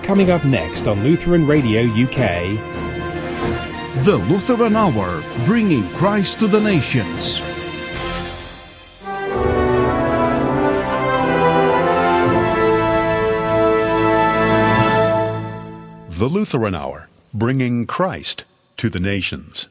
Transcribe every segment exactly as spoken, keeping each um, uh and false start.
Coming up next on Lutheran Radio U K. The Lutheran Hour, bringing Christ to the nations. The Lutheran Hour, bringing Christ to the nations.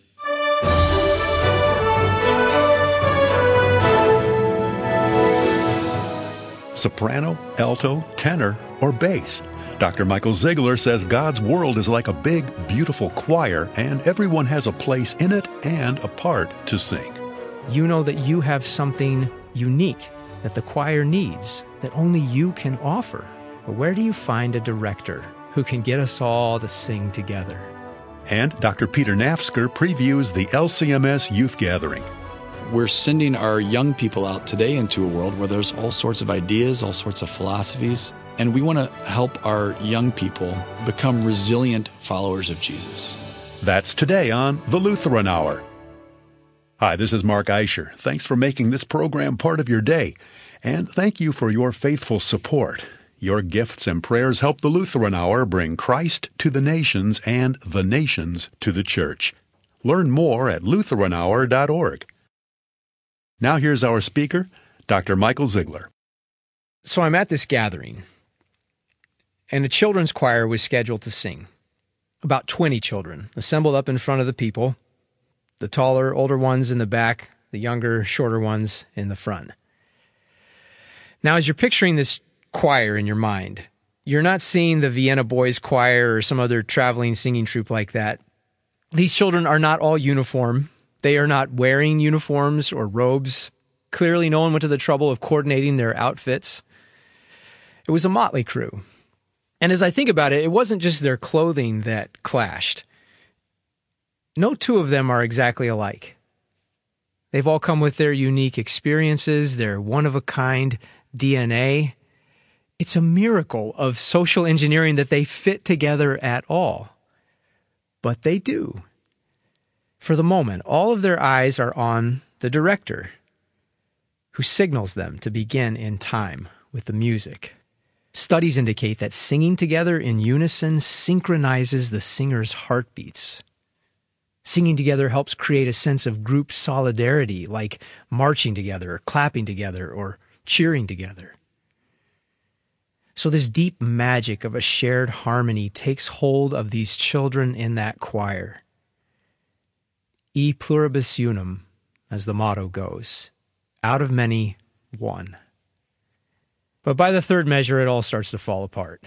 Soprano, alto, tenor, or bass? Doctor Michael Ziegler says God's world is like a big, beautiful choir, and everyone has a place in it and a part to sing. You know that you have something unique that the choir needs, that only you can offer. But where do you find a director who can get us all to sing together? And Doctor Peter Nafsker previews the L C M S Youth Gathering. We're sending our young people out today into a world where there's all sorts of ideas, all sorts of philosophies, and we want to help our young people become resilient followers of Jesus. That's today on The Lutheran Hour. Hi, this is Mark Eicher. Thanks for making this program part of your day, and thank you for your faithful support. Your gifts and prayers help The Lutheran Hour bring Christ to the nations and the nations to the church. Learn more at lutheran hour dot org. Now here's our speaker, Doctor Michael Ziegler. So I'm at this gathering, and a children's choir was scheduled to sing. About twenty children assembled up in front of the people, the taller, older ones in the back, the younger, shorter ones in the front. Now, as you're picturing this choir in your mind, you're not seeing the Vienna Boys Choir or some other traveling singing troupe like that. These children are not all uniform. They are not wearing uniforms or robes. Clearly, no one went to the trouble of coordinating their outfits. It was a motley crew. And as I think about it, it wasn't just their clothing that clashed. No two of them are exactly alike. They've all come with their unique experiences, their one-of-a-kind D N A. It's a miracle of social engineering that they fit together at all. But they do. For the moment, all of their eyes are on the director, who signals them to begin in time with the music. Studies indicate that singing together in unison synchronizes the singer's heartbeats. Singing together helps create a sense of group solidarity, like marching together, or clapping together, or cheering together. So this deep magic of a shared harmony takes hold of these children in that choir. E pluribus unum, as the motto goes. Out of many, one. But by the third measure, it all starts to fall apart.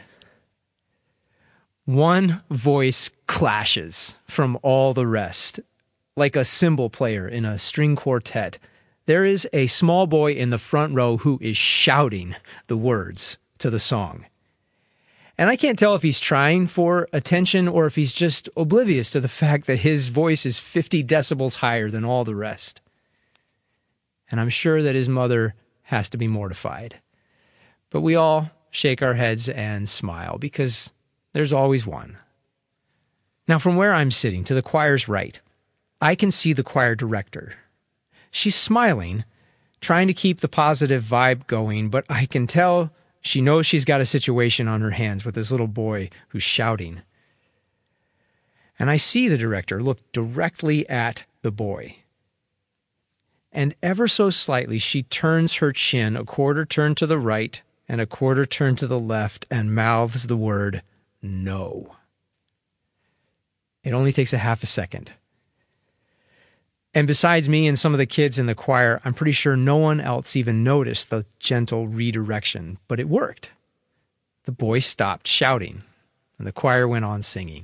One voice clashes from all the rest. Like a cymbal player in a string quartet, there is a small boy in the front row who is shouting the words to the song. And I can't tell if he's trying for attention or if he's just oblivious to the fact that his voice is fifty decibels higher than all the rest. And I'm sure that his mother has to be mortified. But we all shake our heads and smile because there's always one. Now, from where I'm sitting to the choir's right, I can see the choir director. She's smiling, trying to keep the positive vibe going, but I can tell she knows she's got a situation on her hands with this little boy who's shouting. And I see the director look directly at the boy. And ever so slightly, she turns her chin a quarter turn to the right and a quarter turn to the left and mouths the word, no. It only takes a half a second. And besides me and some of the kids in the choir, I'm pretty sure no one else even noticed the gentle redirection, but it worked. The boy stopped shouting, and the choir went on singing.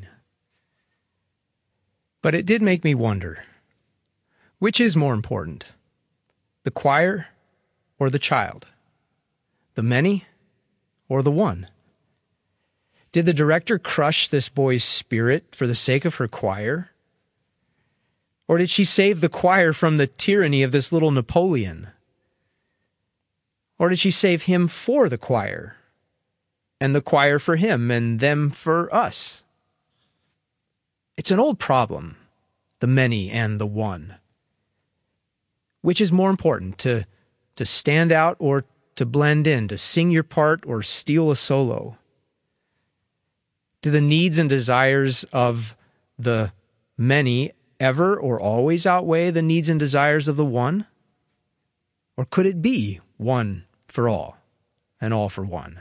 But it did make me wonder, which is more important, the choir or the child? The many or the one? Did the director crush this boy's spirit for the sake of her choir? Or did she save the choir from the tyranny of this little Napoleon? Or did she save him for the choir, and the choir for him, and them for us? It's an old problem, the many and the one. Which is more important, to, to stand out or to blend in, to sing your part or steal a solo? Do the needs and desires of the many ever or always outweigh the needs and desires of the one? Or could it be one for all and all for one?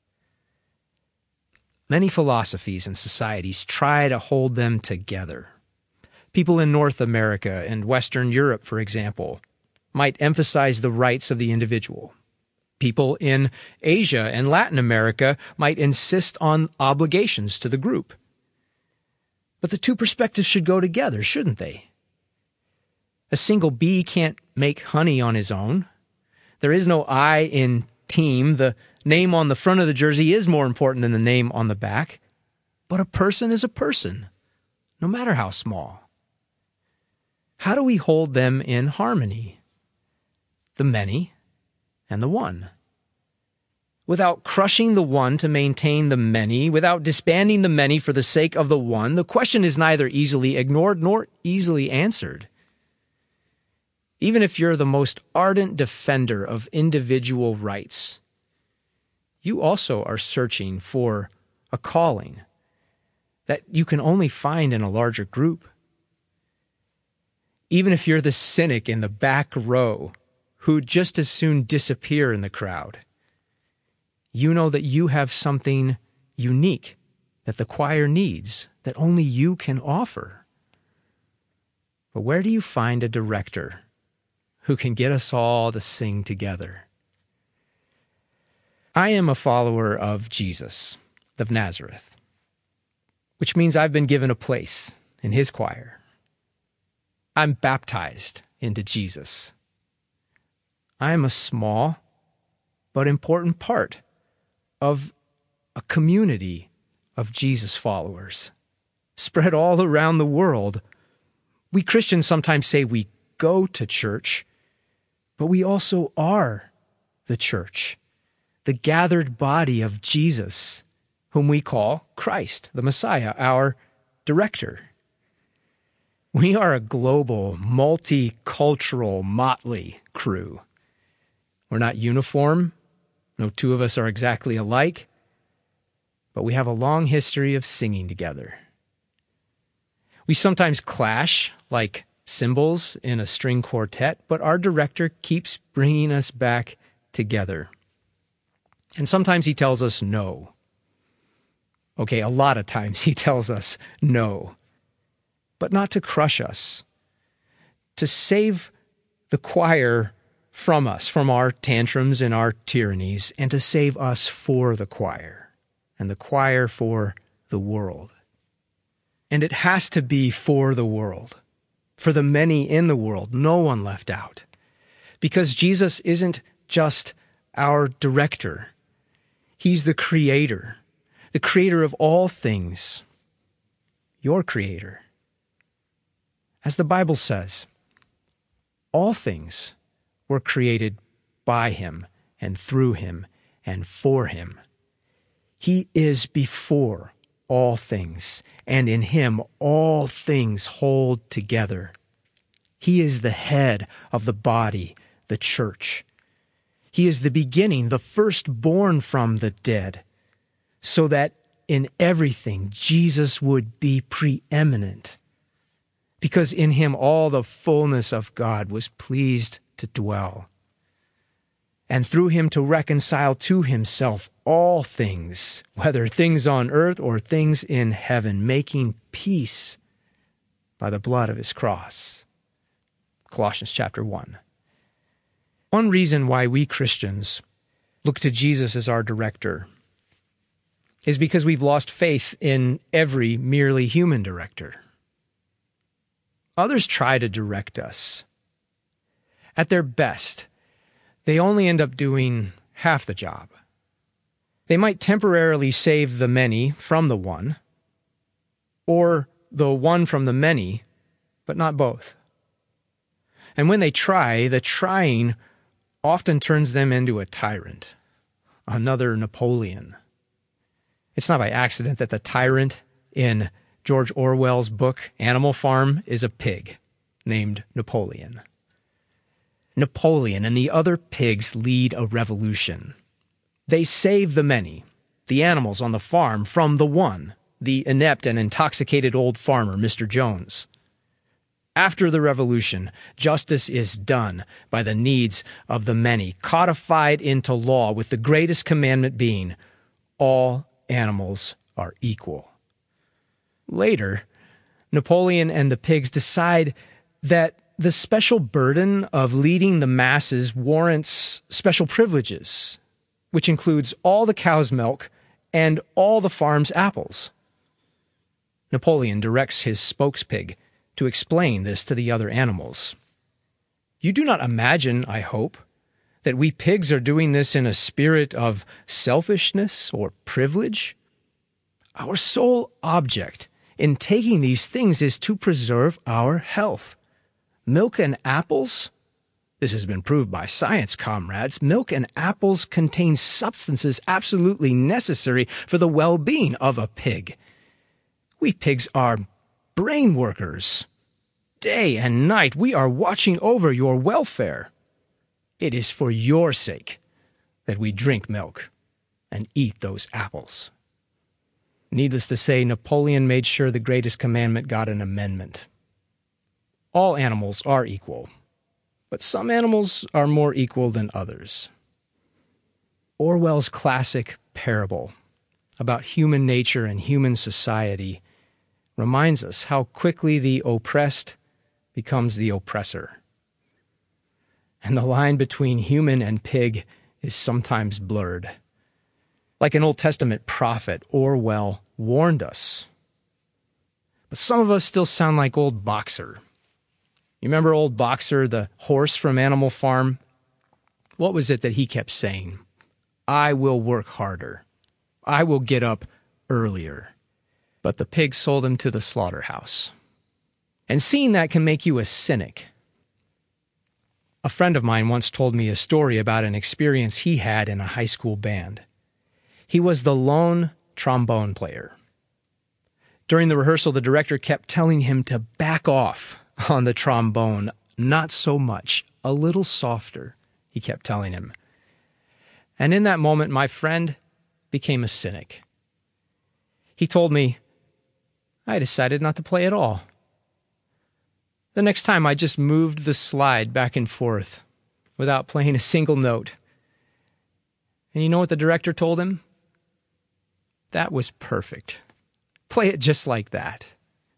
Many philosophies and societies try to hold them together. People in North America and Western Europe, for example, might emphasize the rights of the individual. People in Asia and Latin America might insist on obligations to the group. But the two perspectives should go together, shouldn't they? A single bee can't make honey on his own. There is no I in team. The name on the front of the jersey is more important than the name on the back. But a person is a person, no matter how small. How do we hold them in harmony? The many and the one. Without crushing the one to maintain the many, without disbanding the many for the sake of the one, the question is neither easily ignored nor easily answered. Even if you're the most ardent defender of individual rights, you also are searching for a calling that you can only find in a larger group. Even if you're the cynic in the back row who'd just as soon disappear in the crowd, you know that you have something unique that the choir needs, that only you can offer. But where do you find a director who can get us all to sing together? I am a follower of Jesus of Nazareth, which means I've been given a place in his choir. I'm baptized into Jesus. I am a small but important part of a community of Jesus followers spread all around the world. We Christians sometimes say we go to church, but we also are the church, the gathered body of Jesus, whom we call Christ, the Messiah, our director. We are a global, multicultural, motley crew. We're not uniform. No two of us are exactly alike, but we have a long history of singing together. We sometimes clash like cymbals in a string quartet, but our director keeps bringing us back together. And sometimes he tells us no. Okay, a lot of times he tells us no, but not to crush us, to save the choir from us, from our tantrums and our tyrannies, and to save us for the choir, and the choir for the world. And it has to be for the world, for the many in the world, no one left out. Because Jesus isn't just our director. He's the creator, the creator of all things, your creator. As the Bible says, all things were created by him and through him and for him. He is before all things, and in him all things hold together. He is the head of the body, the church. He is the beginning, the firstborn from the dead, so that in everything Jesus would be preeminent, because in him all the fullness of God was pleased to dwell, and through him to reconcile to himself all things, whether things on earth or things in heaven, making peace by the blood of his cross. Colossians chapter one. One reason why we Christians look to Jesus as our director is because we've lost faith in every merely human director. Others try to direct us. At their best, they only end up doing half the job. They might temporarily save the many from the one, or the one from the many, but not both. And when they try, the trying often turns them into a tyrant, another Napoleon. It's not by accident that the tyrant in George Orwell's book, Animal Farm, is a pig named Napoleon. Napoleon and the other pigs lead a revolution. They save the many, the animals on the farm, from the one, the inept and intoxicated old farmer, Mister Jones. After the revolution, justice is done by the needs of the many, codified into law with the greatest commandment being, all animals are equal. Later, Napoleon and the pigs decide that the special burden of leading the masses warrants special privileges, which includes all the cow's milk and all the farm's apples. Napoleon directs his spokespig to explain this to the other animals. You do not imagine, I hope, that we pigs are doing this in a spirit of selfishness or privilege. Our sole object in taking these things is to preserve our health. Milk and apples? This has been proved by science, comrades. Milk and apples contain substances absolutely necessary for the well-being of a pig. We pigs are brain workers. Day and night we are watching over your welfare. It is for your sake that we drink milk and eat those apples. Needless to say, Napoleon made sure the greatest commandment got an amendment. All animals are equal, but some animals are more equal than others. Orwell's classic parable about human nature and human society reminds us how quickly the oppressed becomes the oppressor. And the line between human and pig is sometimes blurred. Like an Old Testament prophet, Orwell warned us. But some of us still sound like old Boxer. You remember old Boxer, the horse from Animal Farm? What was it that he kept saying? I will work harder. I will get up earlier. But the pigs sold him to the slaughterhouse. And seeing that can make you a cynic. A friend of mine once told me a story about an experience he had in a high school band. He was the lone trombone player. During the rehearsal, the director kept telling him to back off on the trombone. Not so much, a little softer, he kept telling him. And in that moment, my friend became a cynic. He told me, I decided not to play at all. The next time I just moved the slide back and forth without playing a single note. And you know what the director told him? That was perfect. Play it just like that.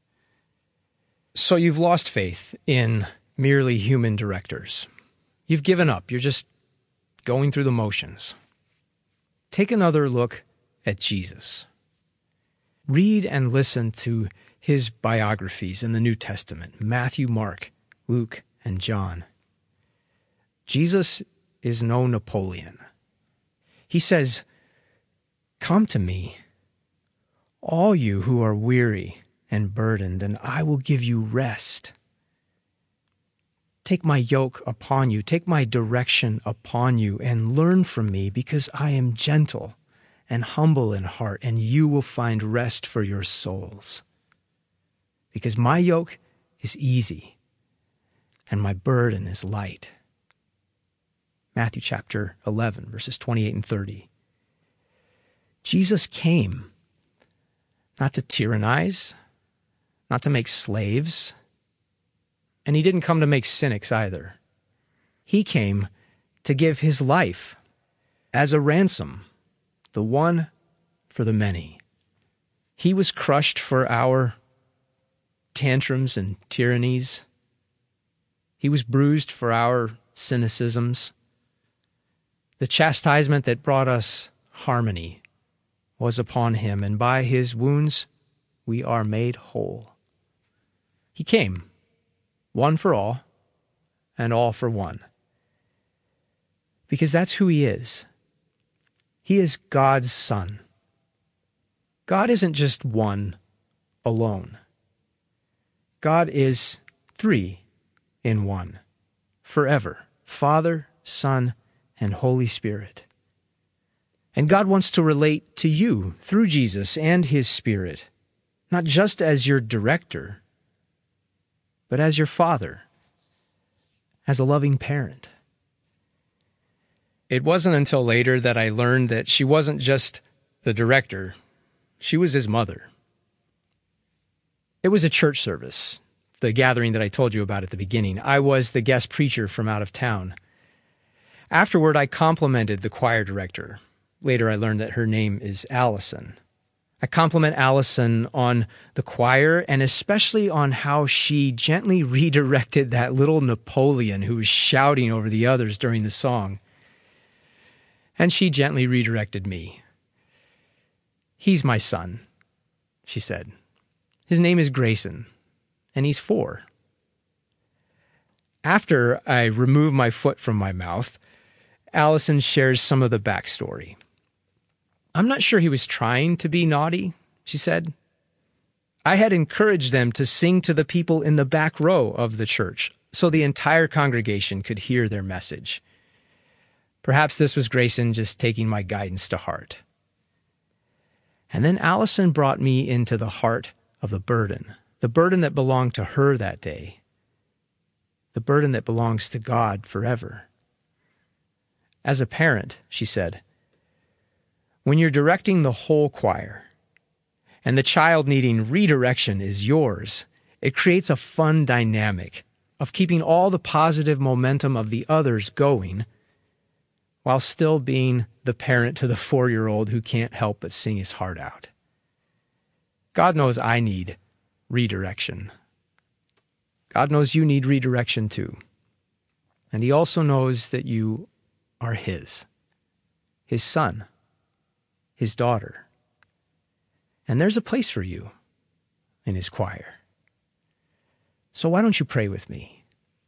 So you've lost faith in merely human directors. You've given up. You're just going through the motions. Take another look at Jesus. Read and listen to his biographies in the New Testament, Matthew, Mark, Luke, and John. Jesus is no Napoleon. He says, "Come to me, all you who are weary and burdened, and I will give you rest. Take my yoke upon you, take my direction upon you, and learn from me, because I am gentle and humble in heart, and you will find rest for your souls. Because my yoke is easy, and my burden is light." Matthew chapter eleven, verses twenty-eight and thirty. Jesus came not to tyrannize, not to make slaves, and he didn't come to make cynics either. He came to give his life as a ransom, the one for the many. He was crushed for our tantrums and tyrannies. He was bruised for our cynicisms. The chastisement that brought us harmony was upon him, and by his wounds we are made whole. He came, one for all, and all for one. Because that's who he is. He is God's Son. God isn't just one alone. God is three in one, forever, Father, Son, and Holy Spirit. And God wants to relate to you through Jesus and his Spirit, not just as your director, but as your father, as a loving parent. It wasn't until later that I learned that she wasn't just the director, she was his mother. It was a church service, the gathering that I told you about at the beginning. I was the guest preacher from out of town. Afterward, I complimented the choir director. Later, I learned that her name is Allison. I compliment Allison on the choir and especially on how she gently redirected that little Napoleon who was shouting over the others during the song. And she gently redirected me. "He's my son," she said. "His name is Grayson, and he's four." After I remove my foot from my mouth, Allison shares some of the backstory. "I'm not sure he was trying to be naughty," she said. "I had encouraged them to sing to the people in the back row of the church so the entire congregation could hear their message. Perhaps this was Grayson just taking my guidance to heart." And then Allison brought me into the heart of the burden, the burden that belonged to her that day, the burden that belongs to God forever. "As a parent," she said, "when you're directing the whole choir and the child needing redirection is yours, it creates a fun dynamic of keeping all the positive momentum of the others going while still being the parent to the four-year-old who can't help but sing his heart out. God knows I need redirection. God knows you need redirection too. And he also knows that you are his, his son, his daughter. And there's a place for you in his choir. So why don't you pray with me?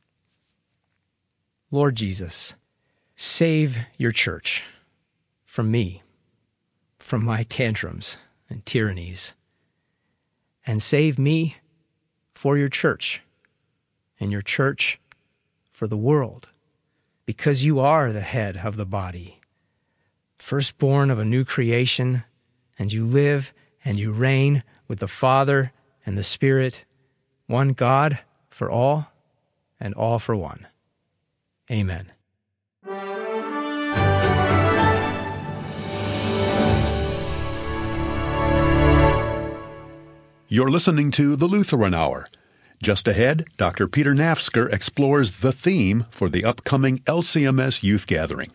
Lord Jesus, save your church from me, from my tantrums and tyrannies, and save me for your church, and your church for the world, because you are the head of the body, firstborn of a new creation, and you live and you reign with the Father and the Spirit, one God for all and all for one. Amen. You're listening to The Lutheran Hour. Just ahead, Doctor Peter Nafzger explores the theme for the upcoming L C M S Youth Gathering.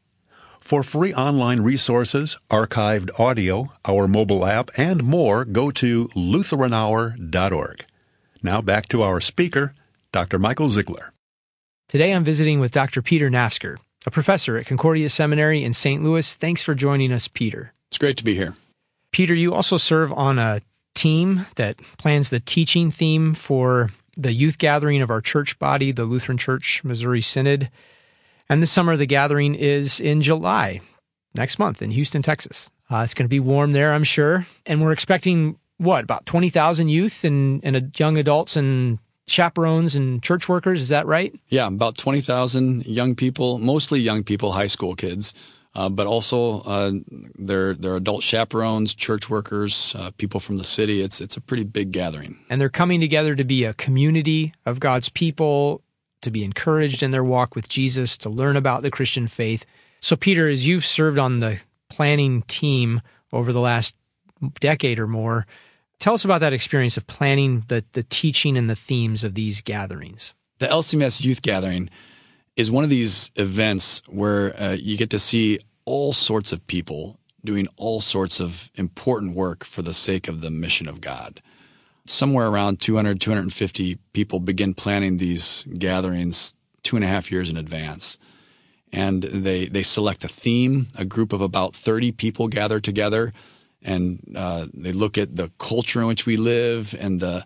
For free online resources, archived audio, our mobile app, and more, go to lutheran hour dot org. Now back to our speaker, Doctor Michael Ziegler. Today I'm visiting with Doctor Peter Nafzger, a professor at Concordia Seminary in Saint Louis. Thanks for joining us, Peter. It's great to be here. Peter, you also serve on a team that plans the teaching theme for the youth gathering of our church body, the Lutheran Church Missouri Synod. And this summer, the gathering is in July, next month in Houston, Texas. Uh, it's going to be warm there, I'm sure. And we're expecting, what, about twenty thousand youth and, and uh, young adults and chaperones and church workers. Is that right? Yeah, about twenty thousand young people, mostly young people, high school kids, uh, but also uh, they're, they're adult chaperones, church workers, uh, people from the city. It's, it's a pretty big gathering. And they're coming together to be a community of God's people, to be encouraged in their walk with Jesus, to learn about the Christian faith. So, Peter, as you've served on the planning team over the last decade or more, tell us about that experience of planning the, the teaching and the themes of these gatherings. The L C M S Youth Gathering is one of these events where uh, you get to see all sorts of people doing all sorts of important work for the sake of the mission of God. Somewhere around two hundred, two hundred fifty people begin planning these gatherings two and a half years in advance. And they, they select a theme. A group of about thirty people gather together, and uh, they look at the culture in which we live and the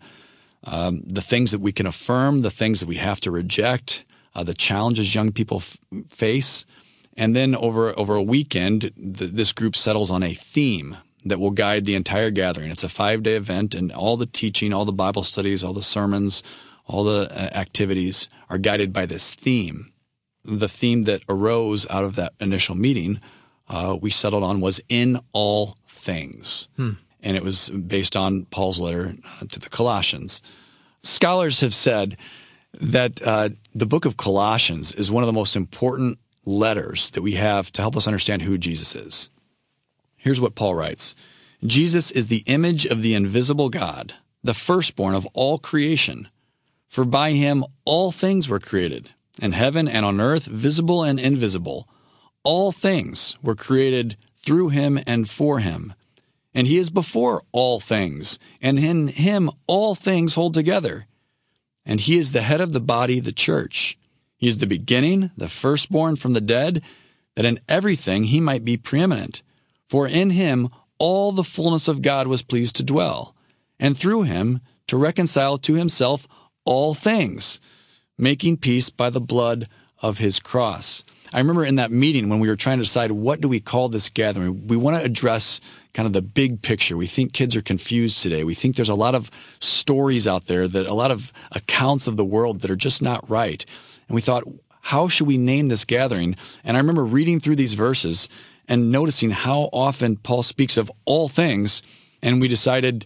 um, the things that we can affirm, the things that we have to reject, uh, the challenges young people f- face. And then over, over a weekend, th- this group settles on a theme that will guide the entire gathering. It's a five-day event, and all the teaching, all the Bible studies, all the sermons, all the uh, activities are guided by this theme. The theme that arose out of that initial meeting uh, we settled on was in all things. Hmm. And it was based on Paul's letter uh, to the Colossians. Scholars have said that uh, the book of Colossians is one of the most important letters that we have to help us understand who Jesus is. Here's what Paul writes. Jesus is the image of the invisible God, the firstborn of all creation. For by him all things were created, in heaven and on earth, visible and invisible. All things were created through him and for him. And he is before all things, and in him all things hold together. And he is the head of the body, the church. He is the beginning, the firstborn from the dead, that in everything he might be preeminent. For in him all the fullness of God was pleased to dwell, and through him to reconcile to himself all things, making peace by the blood of his cross. I remember in that meeting when we were trying to decide what do we call this gathering, we want to address kind of the big picture. We think kids are confused today. We think there's a lot of stories out there, that a lot of accounts of the world that are just not right. And we thought, how should we name this gathering? And I remember reading through these verses and noticing how often Paul speaks of all things, and we decided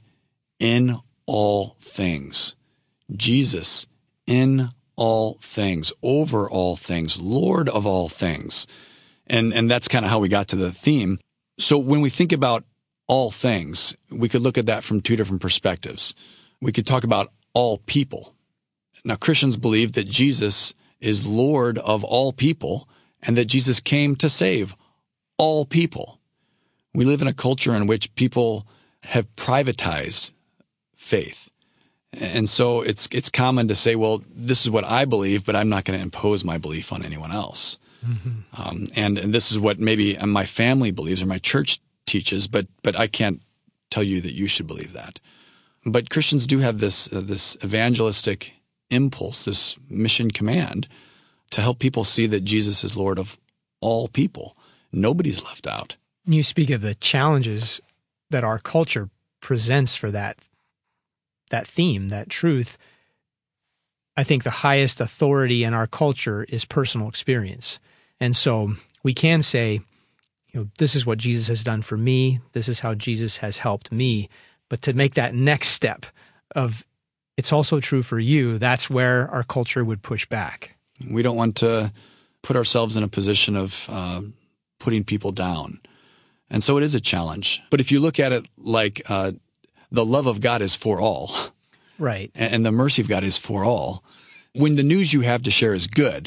in all things. Jesus in all things, over all things, Lord of all things. And and that's kind of how we got to the theme. So when we think about all things, we could look at that from two different perspectives. We could talk about all people. Now, Christians believe that Jesus is Lord of all people and that Jesus came to save all people. We live in a culture in which people have privatized faith. And so it's it's common to say, well, this is what I believe, but I'm not going to impose my belief on anyone else. Mm-hmm. Um, and, and this is what maybe my family believes or my church teaches, but but I can't tell you that you should believe that. But Christians do have this uh, this evangelistic impulse, this mission command to help people see that Jesus is Lord of all people. Nobody's left out. You speak of the challenges that our culture presents for that that theme, that truth. I think the highest authority in our culture is personal experience. And so we can say, you know, this is what Jesus has done for me. This is how Jesus has helped me. But to make that next step of it's also true for you, that's where our culture would push back. We don't want to put ourselves in a position of uh, putting people down. And so it is a challenge. But if you look at it like uh, the love of God is for all. Right. And the mercy of God is for all. When the news you have to share is good,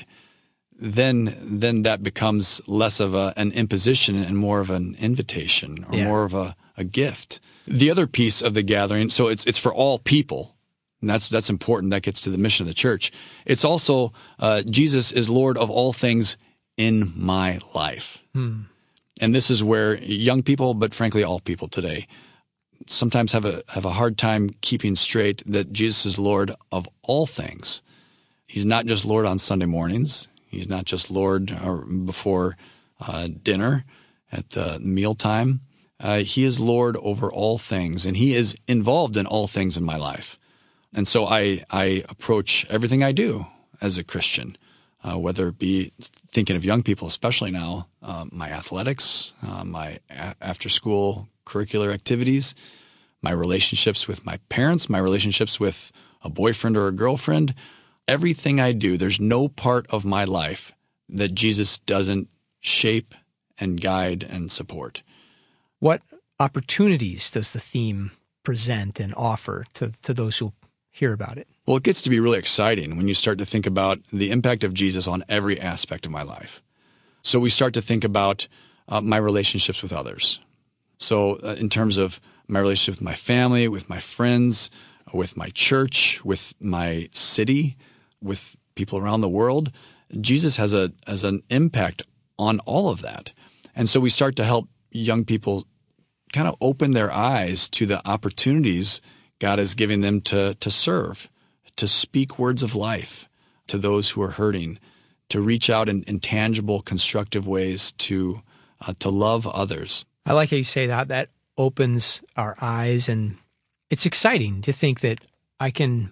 then then that becomes less of a, an imposition and more of an invitation or yeah. more of a, a gift. The other piece of the gathering, so it's it's for all people, and that's that's important. That gets to the mission of the church. It's also uh, Jesus is Lord of all things in my life. Hmm. And this is where young people, but frankly all people today, sometimes have a have a hard time keeping straight that Jesus is Lord of all things. He's not just Lord on Sunday mornings. He's not just Lord or before uh, dinner at the mealtime. Uh, he is Lord over all things, and he is involved in all things in my life. And so I I approach everything I do as a Christian, uh, whether it be thinking of young people, especially now, uh, my athletics, uh, my a- after-school curricular activities, my relationships with my parents, my relationships with a boyfriend or a girlfriend. Everything I do, there's no part of my life that Jesus doesn't shape and guide and support. What opportunities does the theme present and offer to, to those who hear about it? Well, it gets to be really exciting when you start to think about the impact of Jesus on every aspect of my life. So we start to think about uh, my relationships with others. So uh, in terms of my relationship with my family, with my friends, with my church, with my city, with people around the world, Jesus has a has an impact on all of that. And so we start to help young people kind of open their eyes to the opportunities God is giving them to to serve, to speak words of life to those who are hurting, to reach out in, in tangible, constructive ways to uh, to love others. I like how you say that. That opens our eyes, and it's exciting to think that I can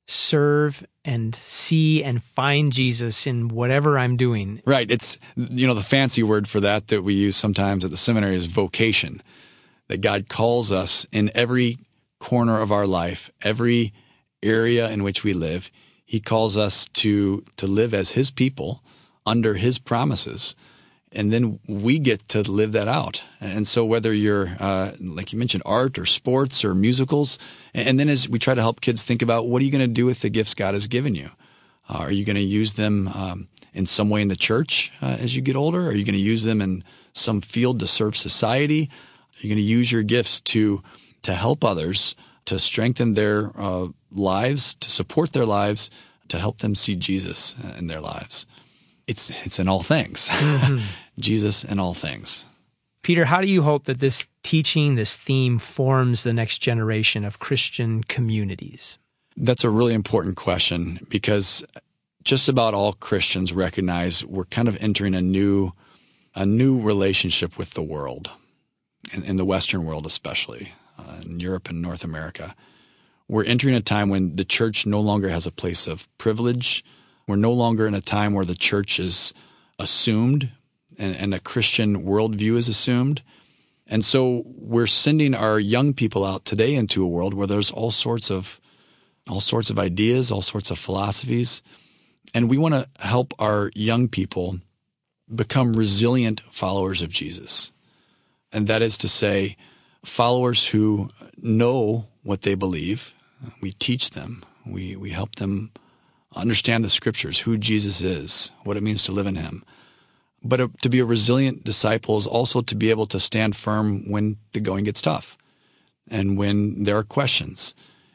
serve and see and find Jesus in whatever I'm doing. Right. It's, you know, the fancy word for that that we use sometimes at the seminary is vocation, that God calls us in every corner of our life, every area in which we live. He calls us to to live as his people under his promises. And then we get to live that out. And so whether you're, uh, like you mentioned, art or sports or musicals, and then as we try to help kids think about what are you going to do with the gifts God has given you? Uh, are you going to use them um, in some way in the church uh, as you get older? Are you going to use them in some field to serve society? Are you going to use your gifts to to help others, to strengthen their uh, lives, to support their lives, to help them see Jesus in their lives? It's it's in all things. Mm-hmm. Jesus in all things. Peter, how do you hope that this teaching, this theme, forms the next generation of Christian communities? That's a really important question, because just about all Christians recognize we're kind of entering a new a new relationship with the world, in, in the Western world especially, uh, in Europe and North America. We're entering a time when the church no longer has a place of privilege. We're no longer in a time where the church is assumed and, and a Christian worldview is assumed. And so we're sending our young people out today into a world where there's all sorts of all sorts of ideas, all sorts of philosophies. And we want to help our young people become resilient followers of Jesus. And that is to say, followers who know what they believe. We teach them. We, we help them understand the scriptures, who Jesus is, what it means to live in him. But a, to be a resilient disciple is also to be able to stand firm when the going gets tough and when there are questions.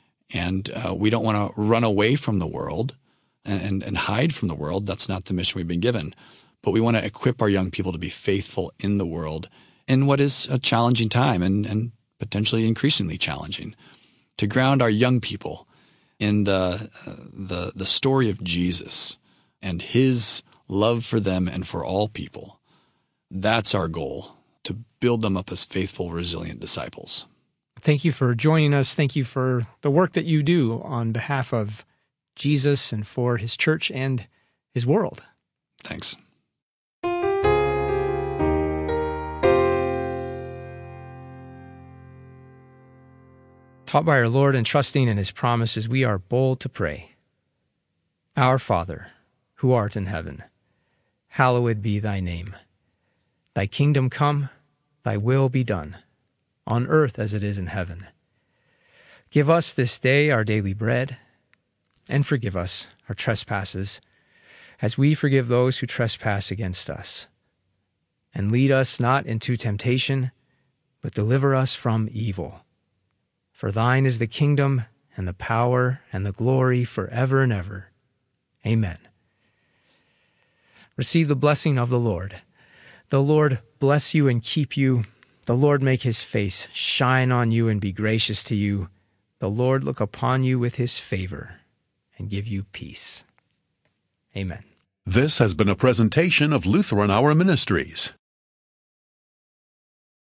And uh, we don't want to run away from the world and, and, and hide from the world. That's not the mission we've been given. But we want to equip our young people to be faithful in the world in what is a challenging time and, and potentially increasingly challenging, to ground our young people in the, uh, the the story of Jesus and his love for them and for all people. That's our goal, to build them up as faithful, resilient disciples. Thank you for joining us. Thank you for the work that you do on behalf of Jesus and for his church and his world. Thanks. Taught by our Lord and trusting in his promises, we are bold to pray. Our Father, who art in heaven, hallowed be thy name. Thy kingdom come, thy will be done, on earth as it is in heaven. Give us this day our daily bread, and forgive us our trespasses, as we forgive those who trespass against us. And lead us not into temptation, but deliver us from evil. For thine is the kingdom, and the power, and the glory forever and ever. Amen. Receive the blessing of the Lord. The Lord bless you and keep you. The Lord make his face shine on you and be gracious to you. The Lord look upon you with his favor and give you peace. Amen. This has been a presentation of Lutheran Hour Ministries.